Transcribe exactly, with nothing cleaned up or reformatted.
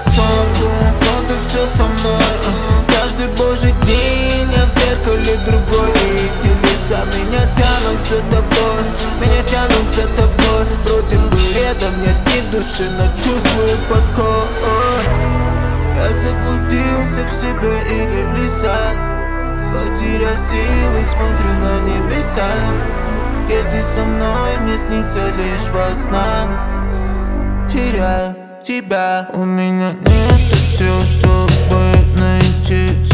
сон, но ты все со мной. Каждый божий день я в зеркале другой, и телеса меня тянут за тобой, меня тянут за тобой. Вроде бы рядом нет ни души, но чувствую покой. Я заблудился в себе или в леса, потерял силы, смотрю на небеса. Где ты со мной, мне снится лишь во снах. Теряю тебя, у меня нет сил, чтобы найти